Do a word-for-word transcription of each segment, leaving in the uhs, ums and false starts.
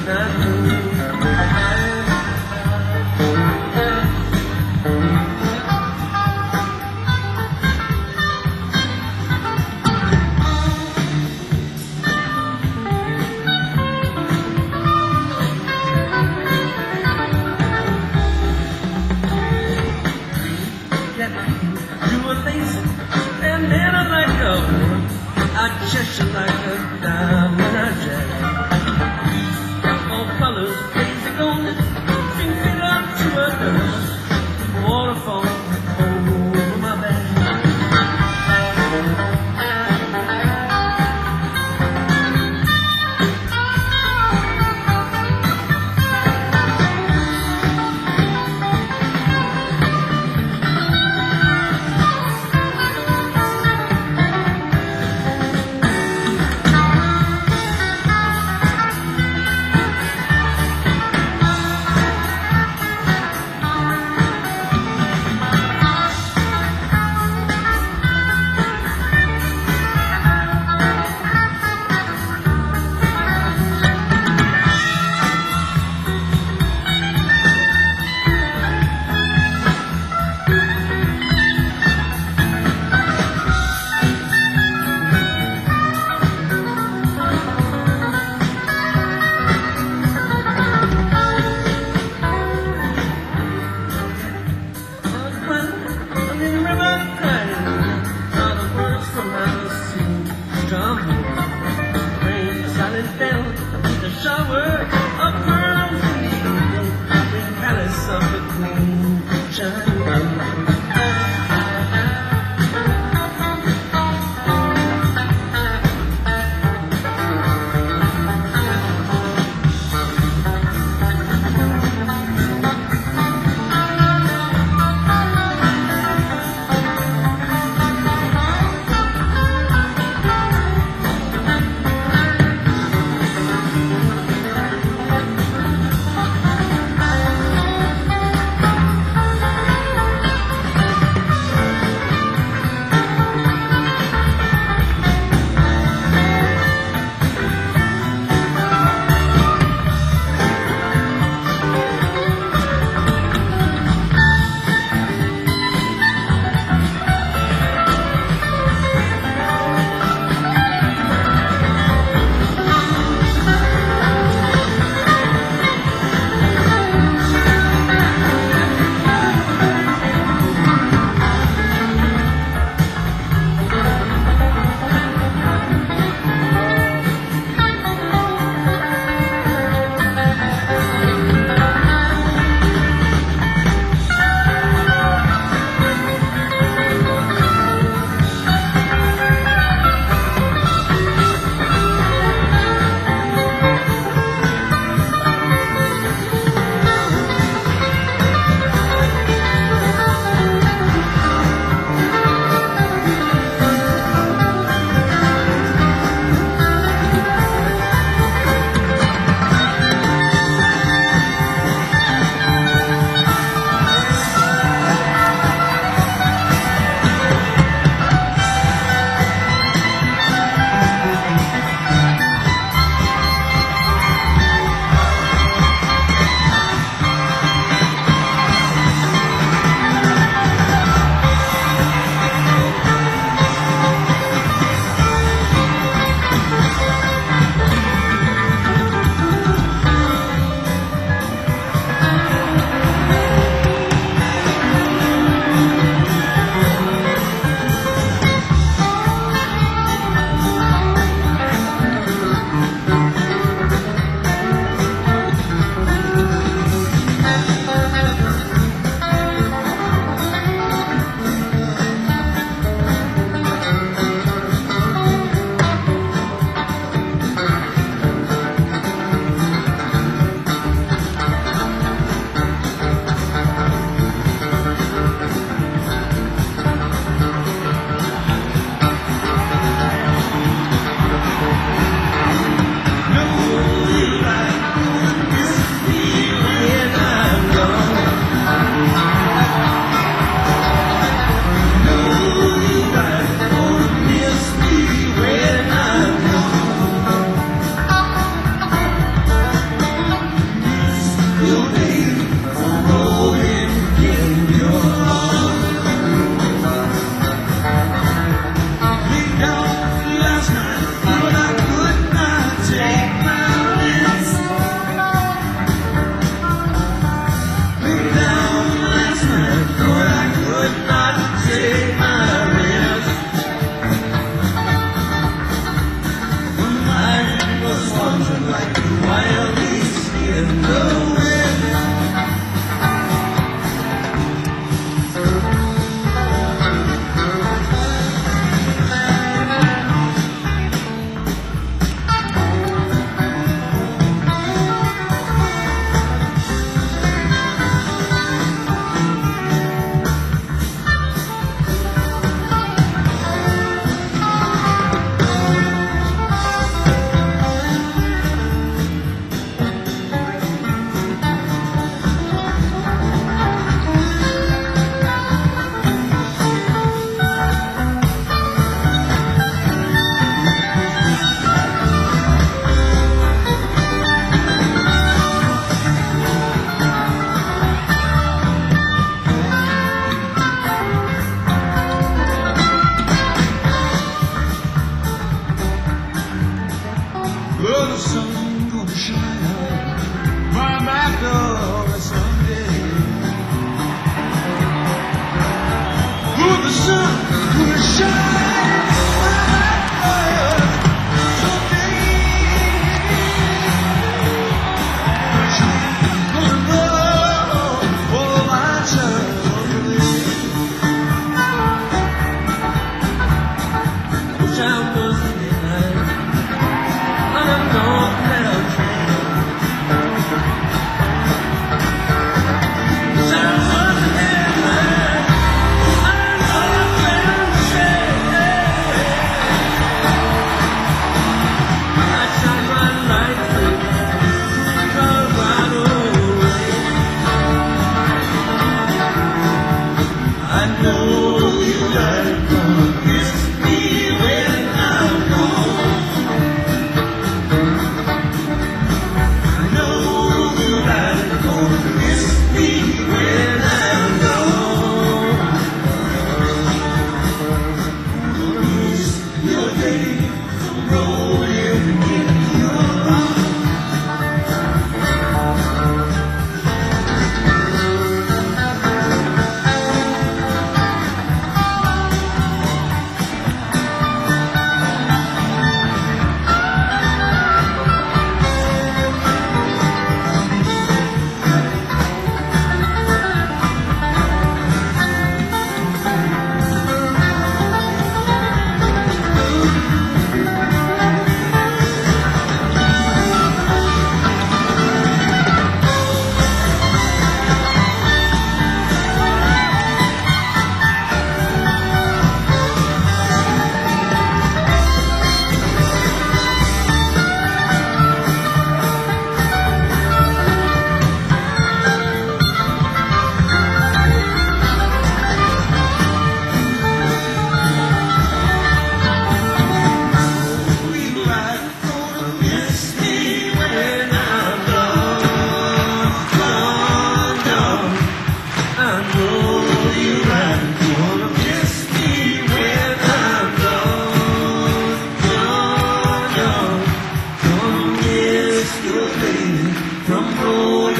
You were lazy, and then I let go. I gesture like a diamond I jack. All colors, crazy golden, sing it up to a girl. Waterfall over my back.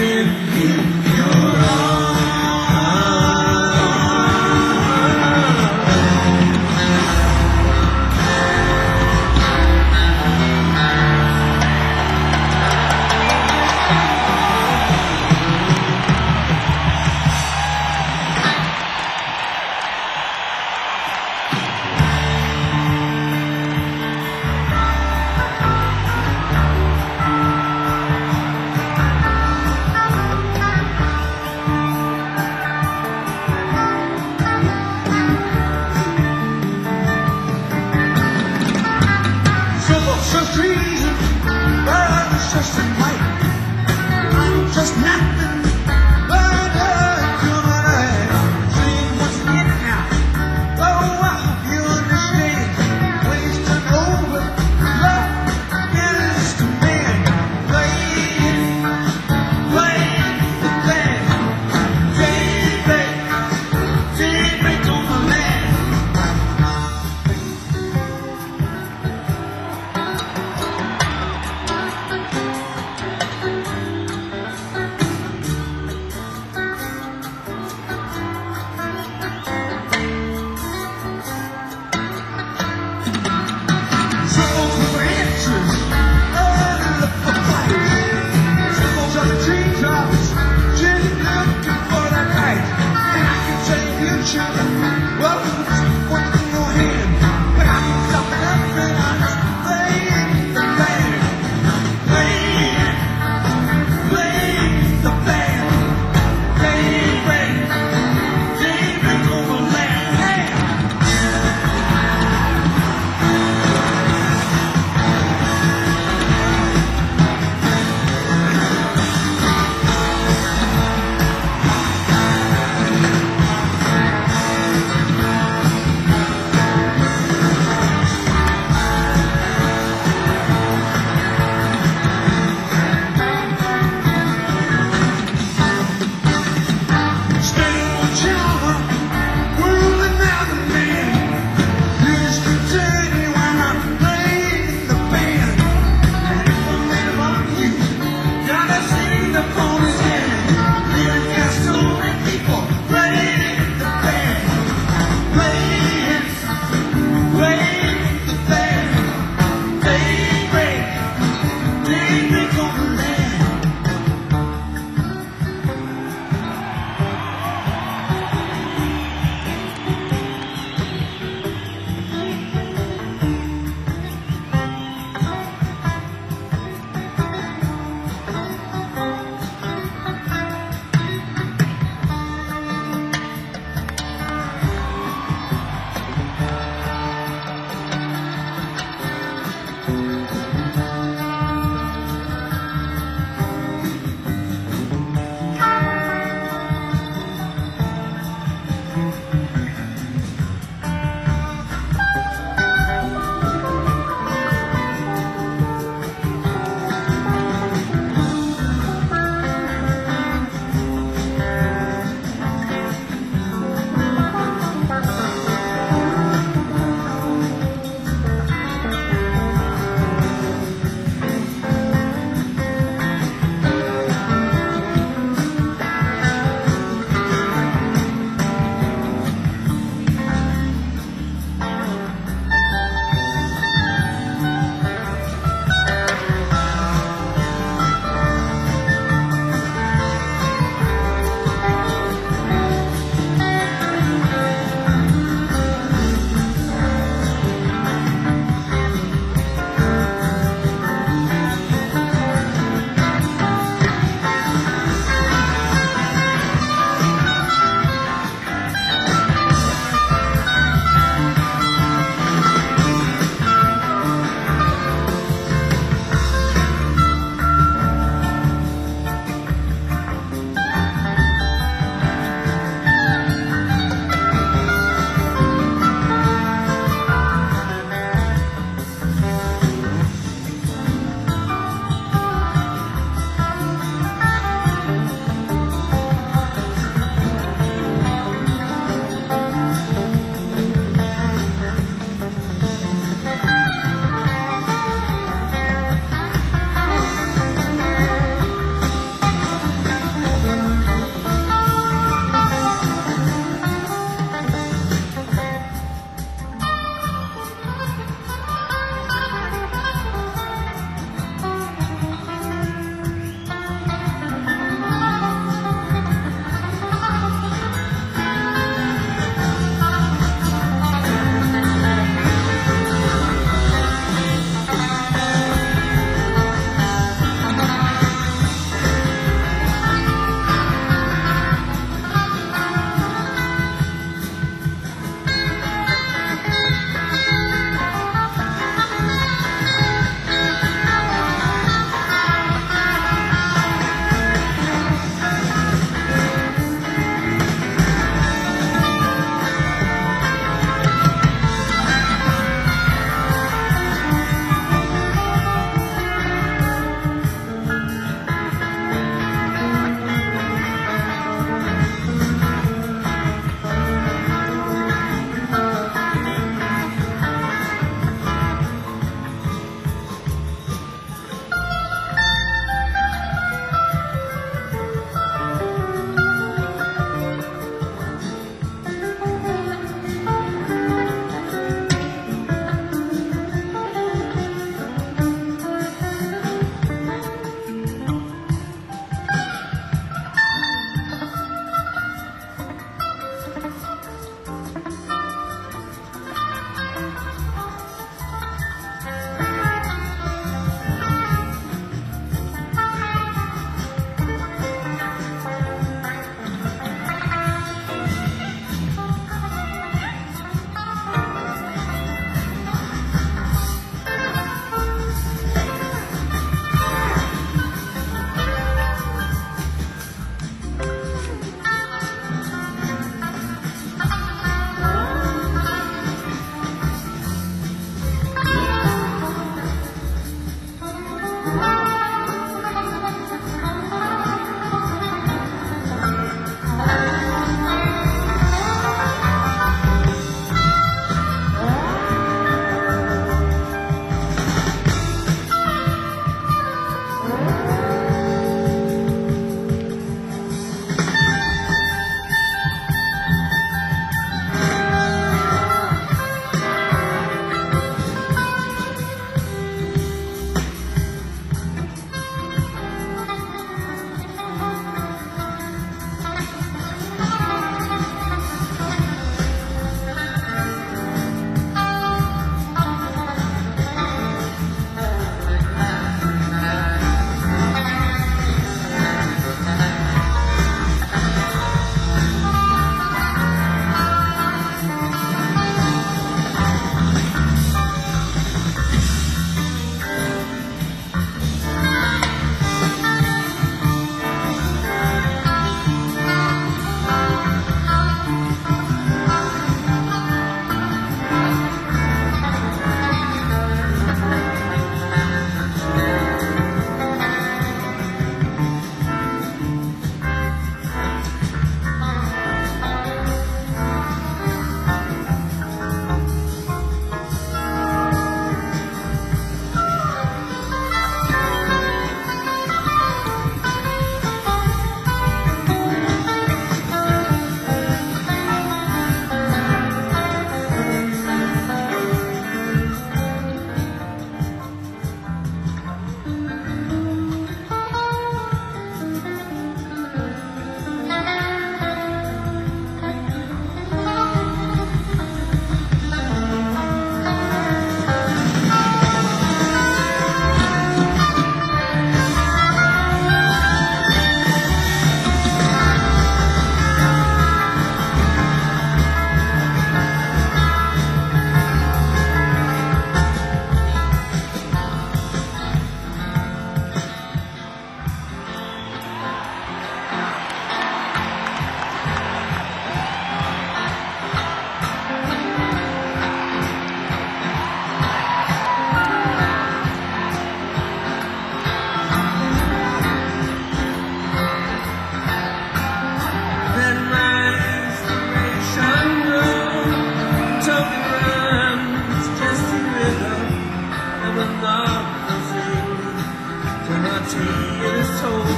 in your just nothing but a human eye. See what's in it now. Oh, I hope you understand. Wasted over love is to man. Playing, playing the band. Daybreak, daybreak on the land.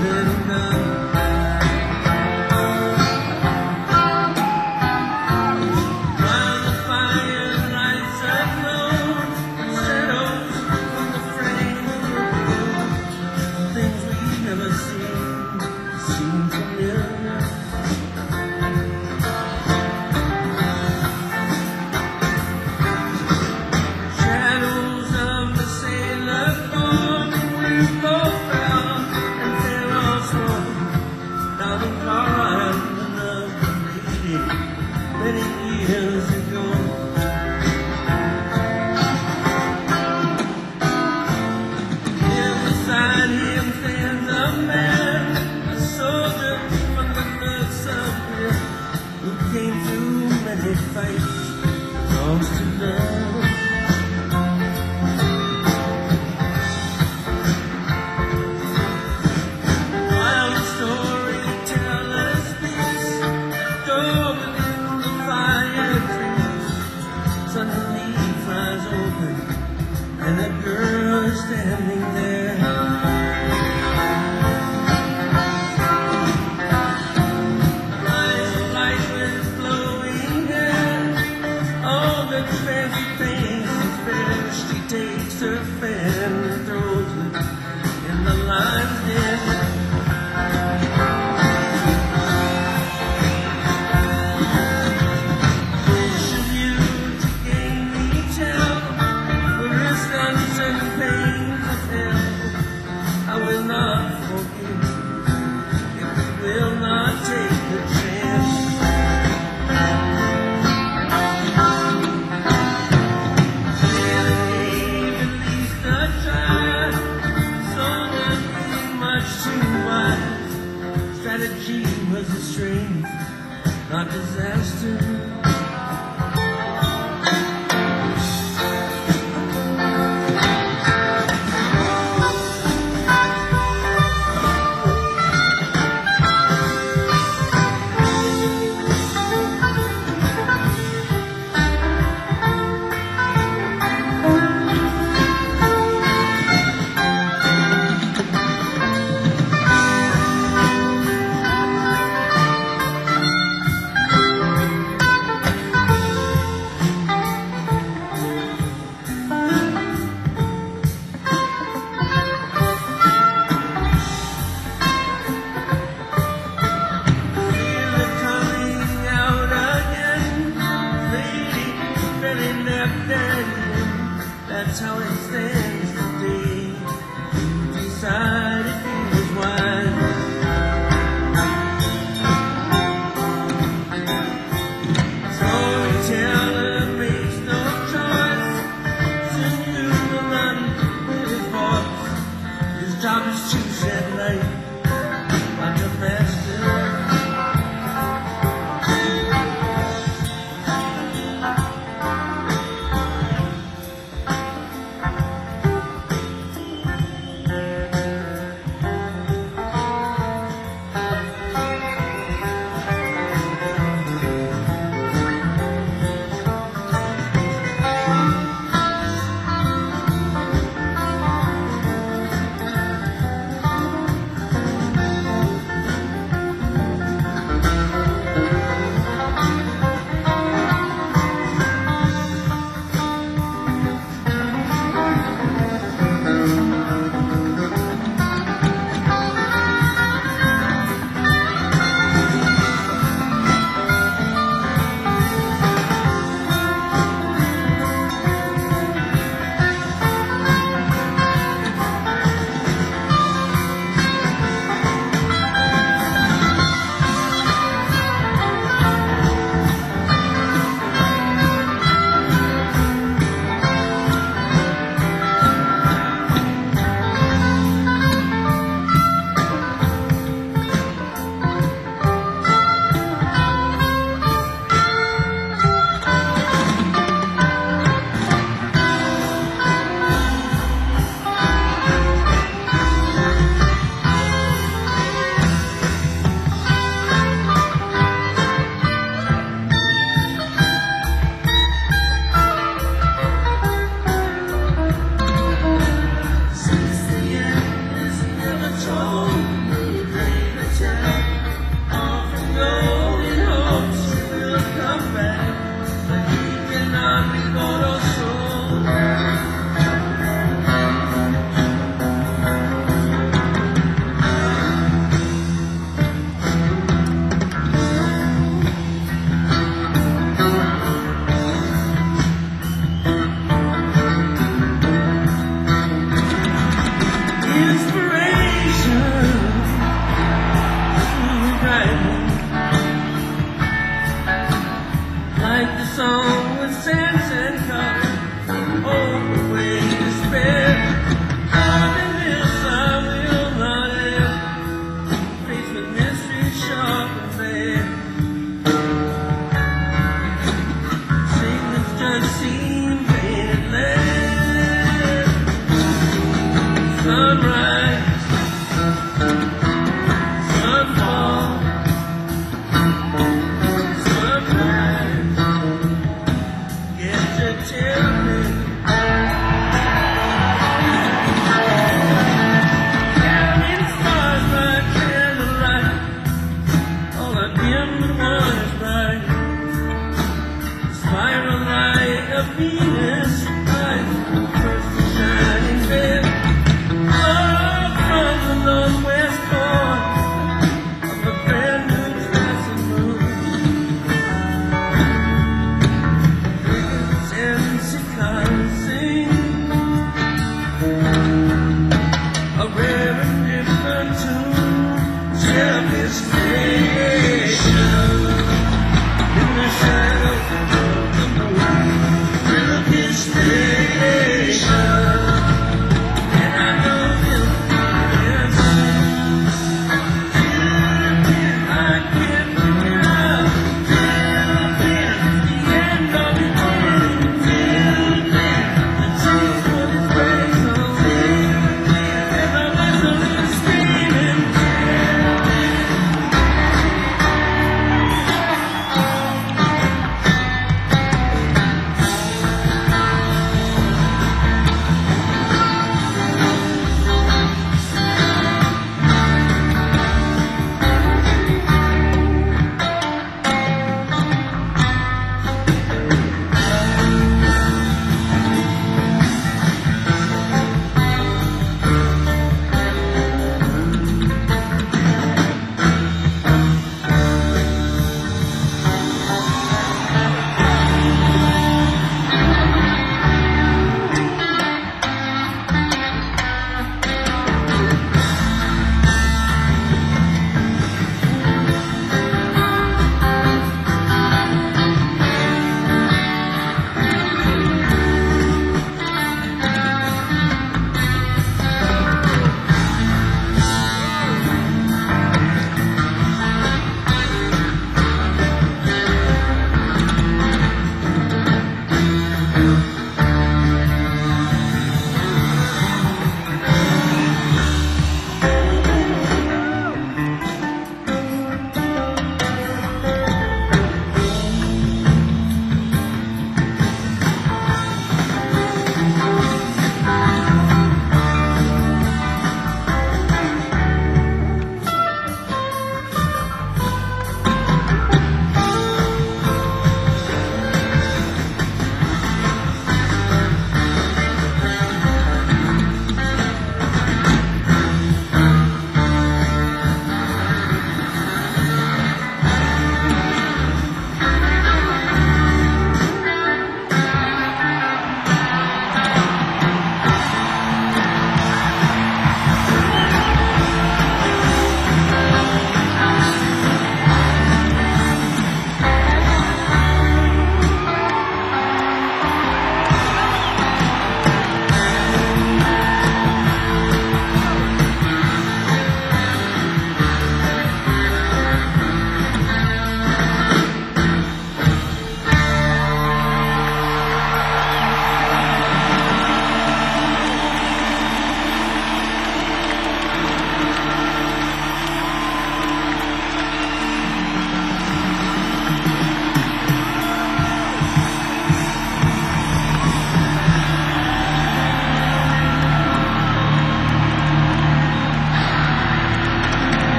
said and done. While the fire lights up low, shadows on the frame of the door, things we've never seen seem familiar. Shadows of the sailor born, we both fell and fell also down the car and another lady many years ago. Here beside him stands a man, a soldier from the birth of him, who came through many fights, lost to love. While the storyteller speaks, door within the fire trees suddenly flies open, and a girl is standing there. Eyes of light with flowing hair, all the fancy things is fair. She takes her fan and throws it in the lion's den. Wish of you to gain me tell, the risk uncertain pains of hell. I will not forgive if we will not take the chance. Yeah, at least a try, so nothing much too wise. Strategy was a strength, not disaster. sharp and red. Things just seem painless. Sunrise, sunfall, sunrise. Get to tell me. Counting stars by candlelight, all the dim was bright. Spiral light of Venus, light first shining red. Up from the northwest corner of a brand new crescent moon. Crickets and cicadas sing a rare and different tune. Jealous nation in the shadow of the moon. His station, and I know him yes. I can't figure it out. The end of it the tears for his grace on and the vessel is screaming.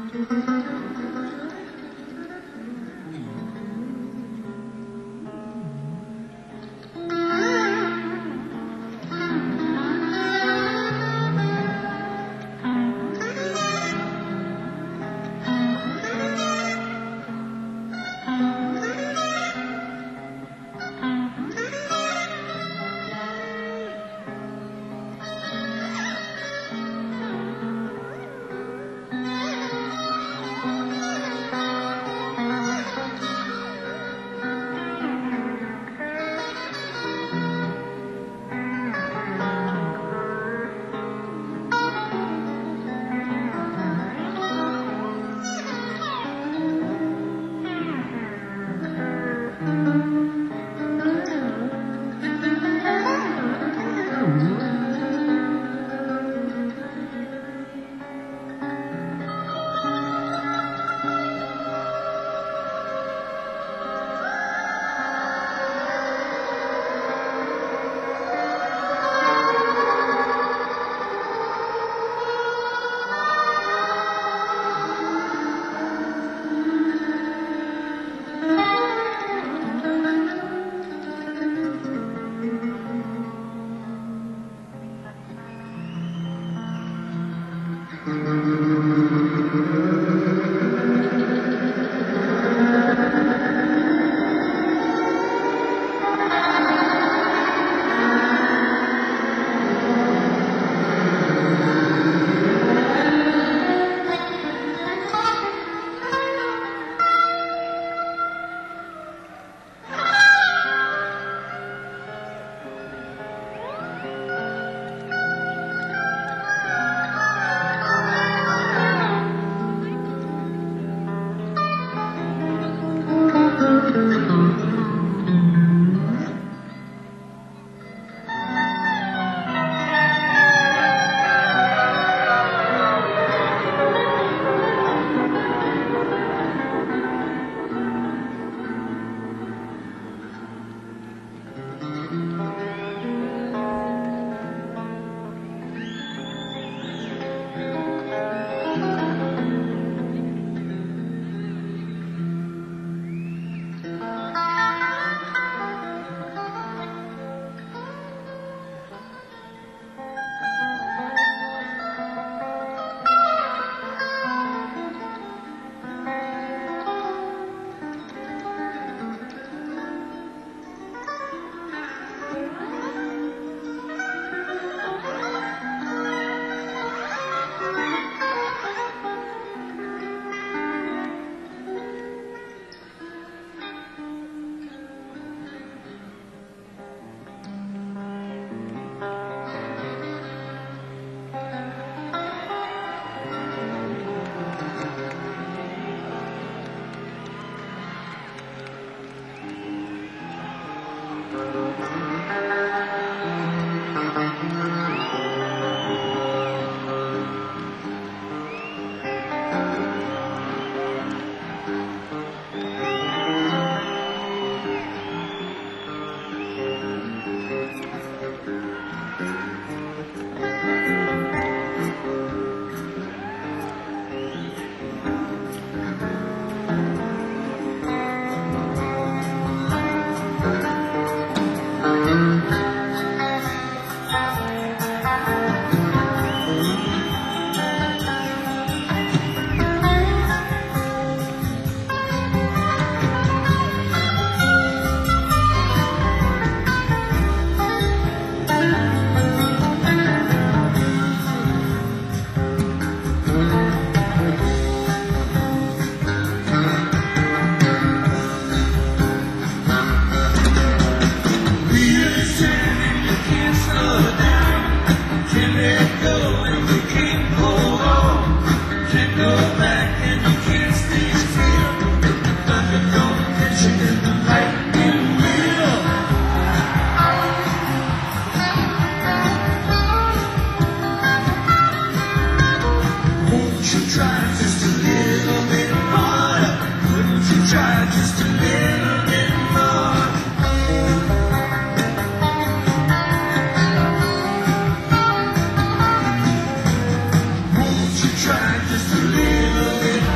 Try just a little bit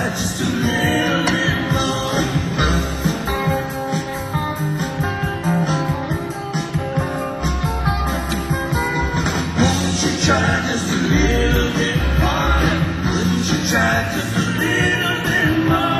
try just a little bit more? Won't you try just a little bit harder? Wouldn't you try just a little bit more?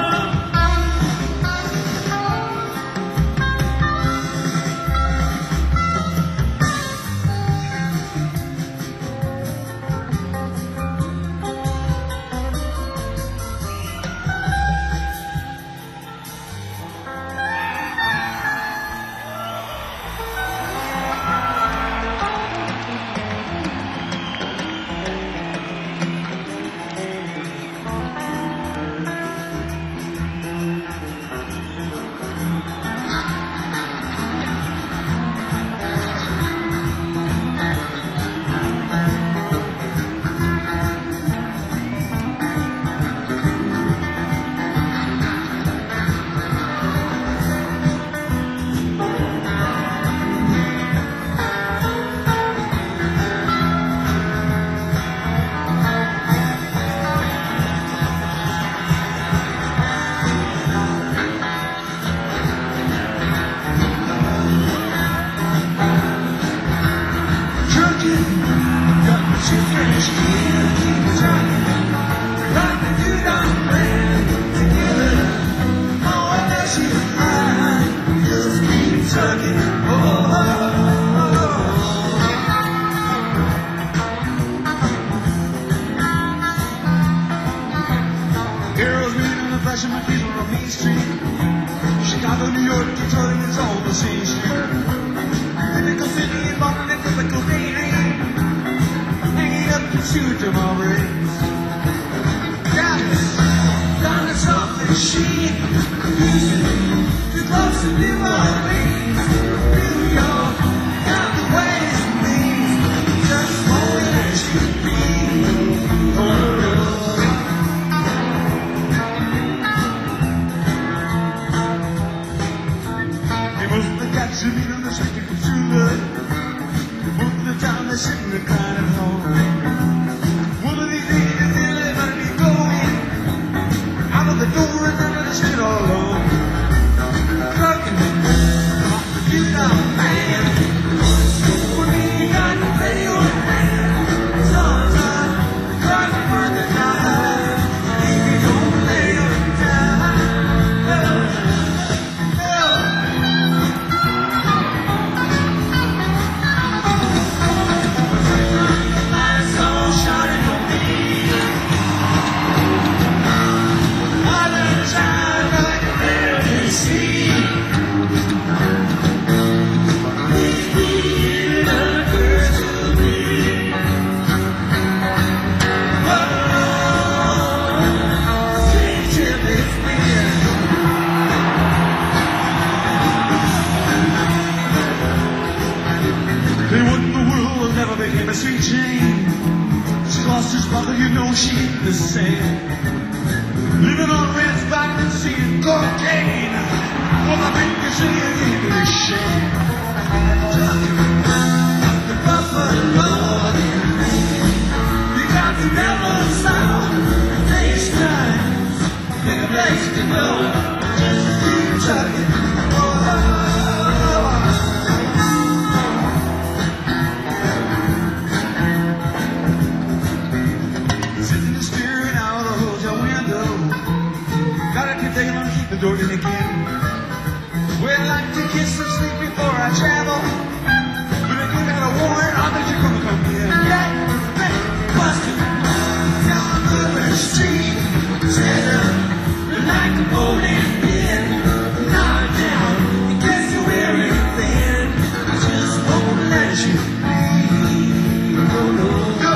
My people on Main Street, Chicago, New York, Detroit, it's all the same street. Typical city, Boston, and typical daily, hanging up the shoes to my rings. Dallas, down the chocolate sheet, Houston, too close to New Orleans. New York, got the ways and means, just won't let you be on the road. To meet on the street of true love. Most of the time they're sitting reclining at home. One of these days they're gonna be going out of the door and under the street all alone. Trucking, you got a man. When you got to play your hand, sometimes trucking for the night. If you don't lay your time, became a sweet Jane. She lost her sparkle, you know she ain't the same. Living on rent's back and seeing cocaine. Well, I think you see it in the shame. The buffalo, you got to never stop. Takes time, in a place to go. Just keep trucking. The door in again. Well, I like to kiss some sleep before I travel, but if you got a warrant, I bet you're gonna come in. Yeah, hey, busted down the street, set up like a bowling pin, knock down, and guess you wear it thin. I just won't let you be. No, no, go.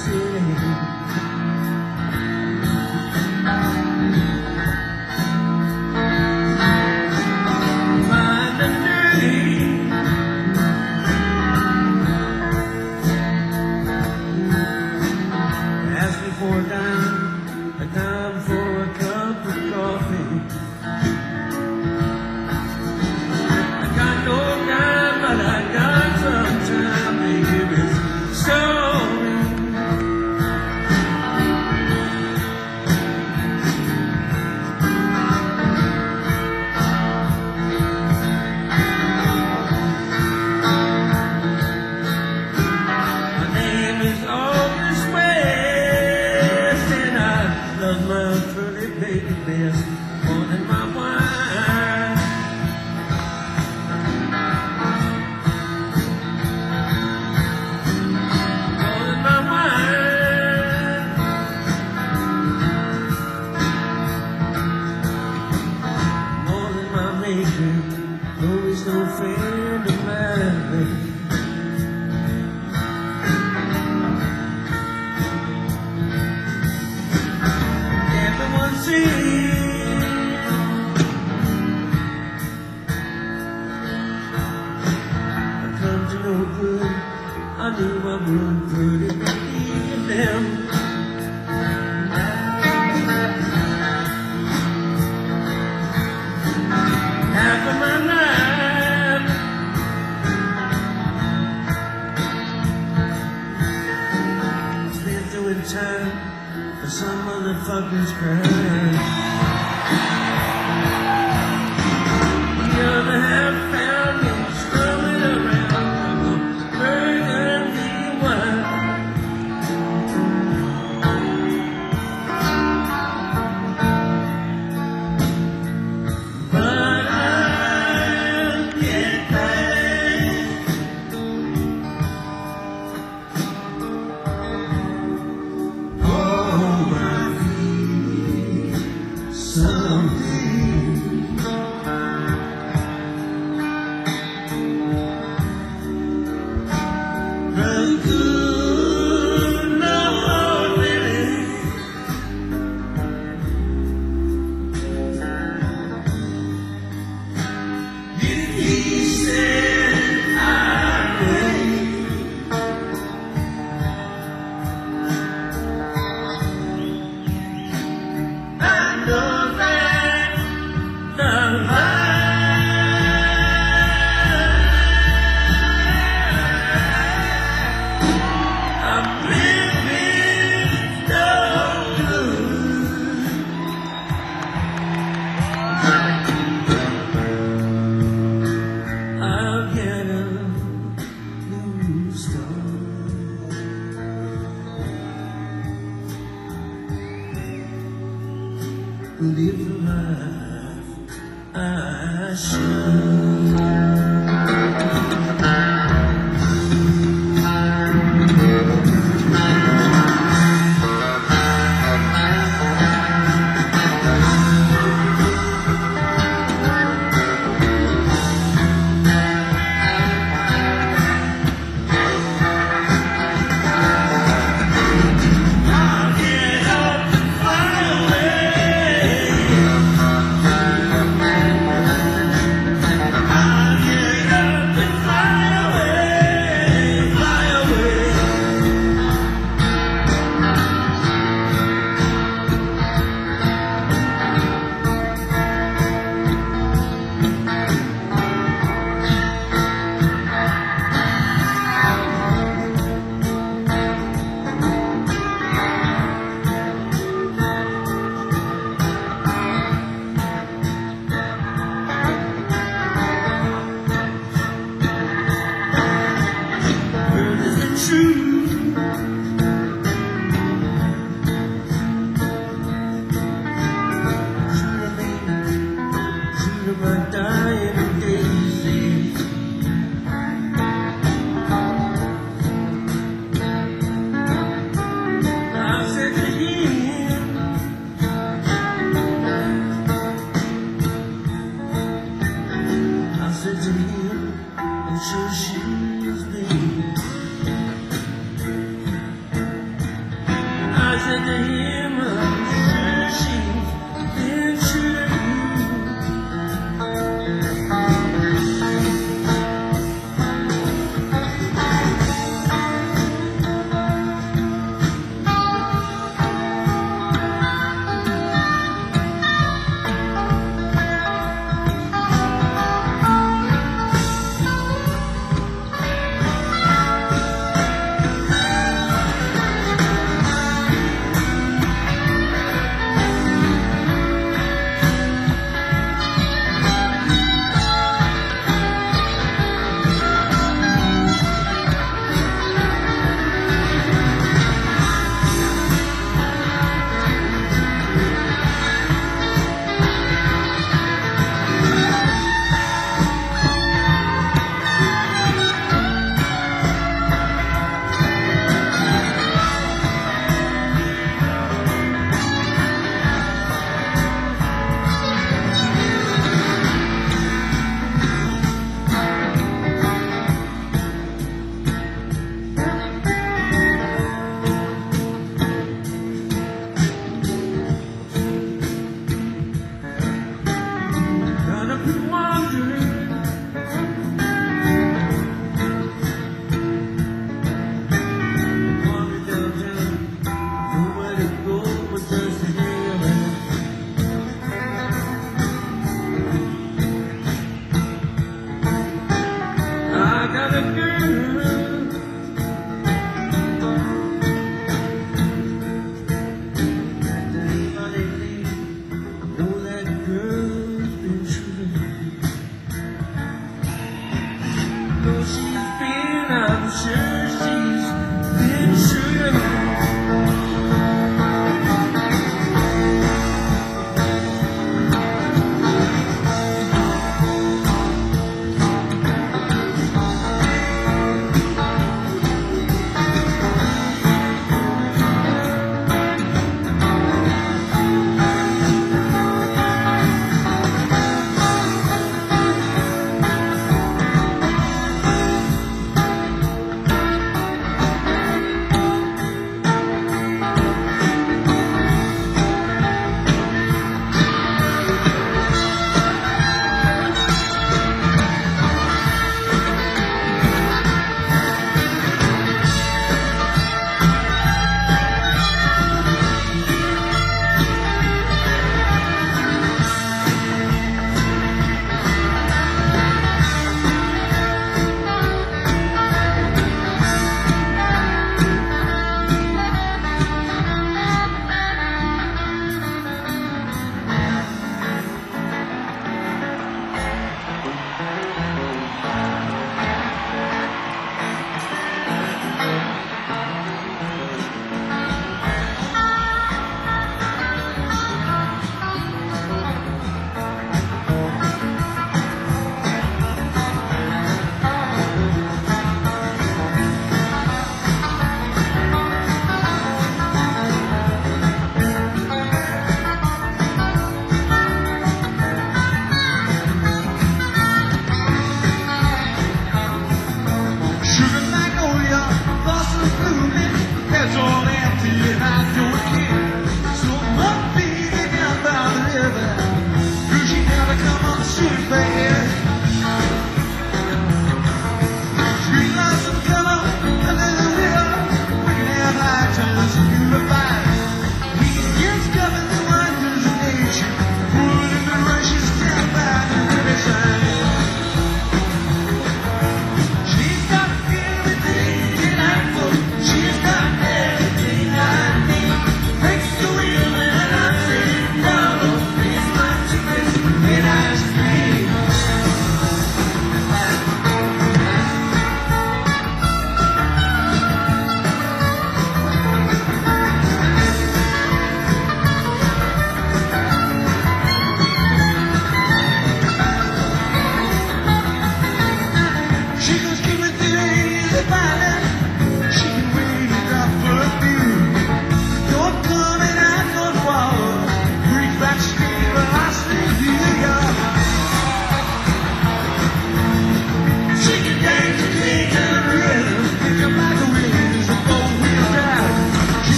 city. Find a name. Ask me for a dime, a dime for a cup of coffee. I got no dime, but I got some time, baby. Sorry. My name is August West, and I love my pretty baby best more than my wine. More than my wine. More than my makeup. No, he's no friend of mine. Everyone sees I come to no good. I knew I would put it in them. Half of my life spent doing time for some motherfucker's crime. The other half found me strumming around with a burgundy wine. But I'll get back. Oh, my feet someday. Run good, Lord, really. If he said I may, I know that the I'm living so good. I'll get a new start. Live the life I should. I'll get up and fly away. I'll get up and fly away, fly away. Word isn't true. True to me, true to my dying days. I said to him, I said to him, and so she was me.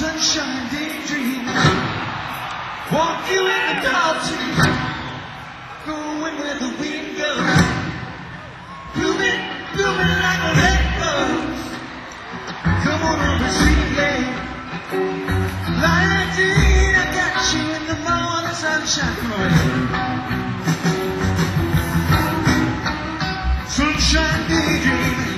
sunshine daydream. Walk you in the dark too. Going where the wind goes. Blooming, blooming like a red rose. Come on over, sweet lady. Like I got you in the morning sunshine. Come on. Sunshine daydream.